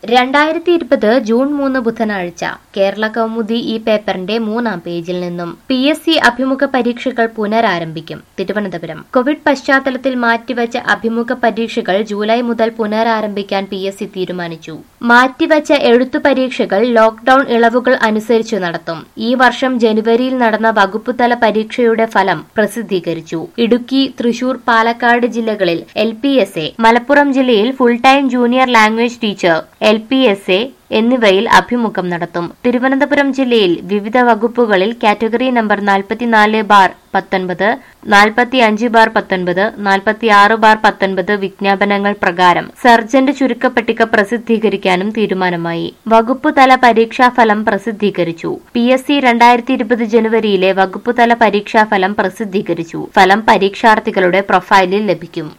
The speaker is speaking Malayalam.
2020 ജൂൺ 3 ബുധനാഴ്ച കേരള കൗമുദി ഈ പേപ്പറിന്റെ 3-ാം പേജിൽ നിന്നും PSC അഭിമുഖ പരീക്ഷകൾ പുനരാരംഭിക്കും. തിരുവനന്തപുരം. കോവിഡ് പശ്ചാത്തലത്തിൽ മാറ്റിവച്ച അഭിമുഖ പരീക്ഷകൾ ജൂലൈ മുതൽ പുനരാരംഭിക്കാൻ PSC തീരുമാനിച്ചു. മാറ്റിവച്ച എഴുത്തു പരീക്ഷകൾ ലോക്ഡൌൺ ഇളവുകൾ അനുസരിച്ച് നടത്തും. ഈ വർഷം ജനുവരിയിൽ നടന്ന വകുപ്പുതല പരീക്ഷയുടെ ഫലം പ്രസിദ്ധീകരിച്ചു. ഇടുക്കി, തൃശൂർ, പാലക്കാട് ജില്ലകളിൽ LPSA, മലപ്പുറം ജില്ലയിൽ full time junior language teacher LPSA എന്നിവയിൽ അഭിമുഖം നടത്തും. തിരുവനന്തപുരം ജില്ലയിൽ വിവിധ വകുപ്പുകളിൽ കാറ്റഗറി നമ്പർ 44/19, 45/19, 46/19 വിജ്ഞാപനങ്ങൾ പ്രകാരം സർജന്റ് ചുരുക്കപ്പട്ടിക പ്രസിദ്ധീകരിക്കാനും തീരുമാനമായി. വകുപ്പുതല പരീക്ഷാഫലം പ്രസിദ്ധീകരിച്ചു. PSC 2020 ജനുവരിയിലെ വകുപ്പുതല പരീക്ഷാഫലം പ്രസിദ്ധീകരിച്ചു. ഫലം പരീക്ഷാർത്ഥികളുടെ പ്രൊഫൈലിൽ ലഭിക്കും.